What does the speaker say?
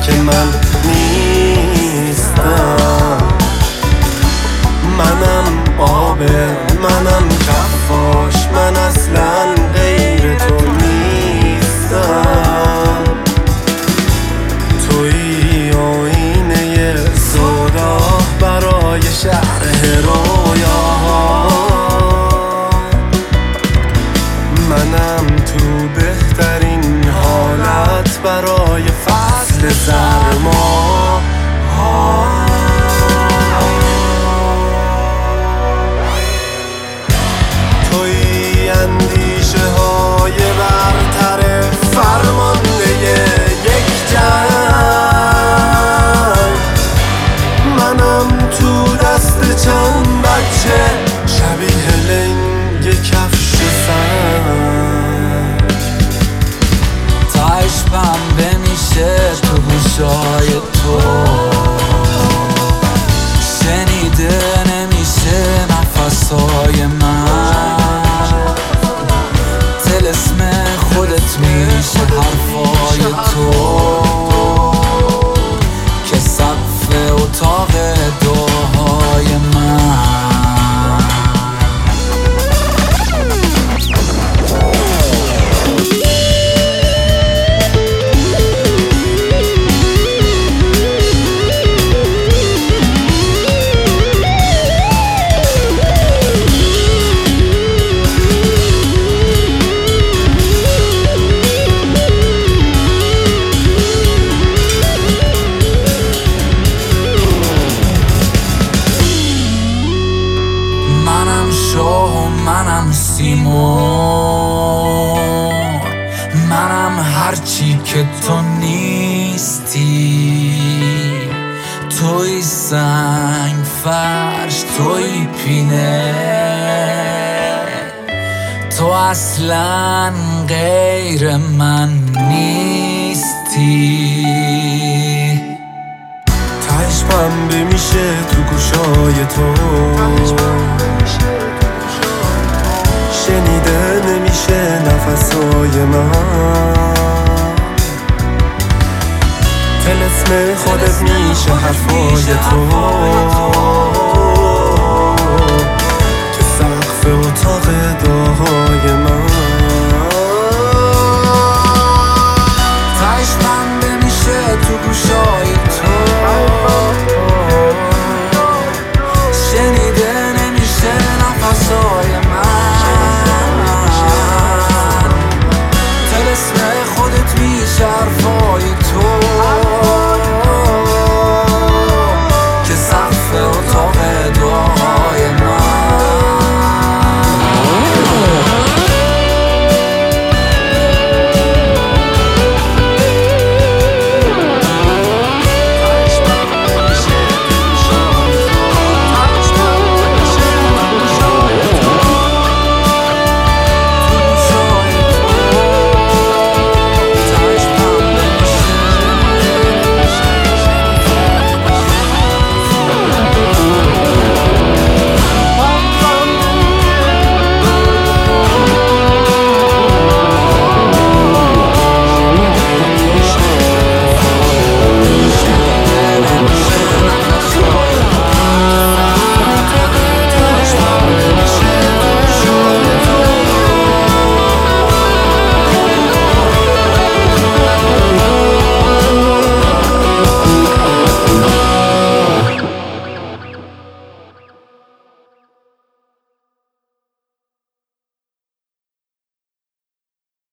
که من نیستم. منم آبه، منم کفاش، من اصلا غیر تو نیستم. توی آینه سودا برای شرح رویاها. منم تو بهترین حالت برای فصل سرما. توی اندیشه های برتر فرمانده یک جنگ. منم تو دست چند بچه شبیه لنگ کفش سنگ. تاش پنبه میشه تو گوشای تو، شنیده نمیشه نفسای من. طلسم خودت میشه حرفای تو که سقف اتاق دعاهای من. منم سیمون، منم هرچی که تو نیستی. توی سنگ فرش، توی پینه، تو اصلا غیر من نیستی. تهش پنبه میشه تو گوشای تو، شنیده نمیشه نفسای من. طلسم خودت میشه حرفای تو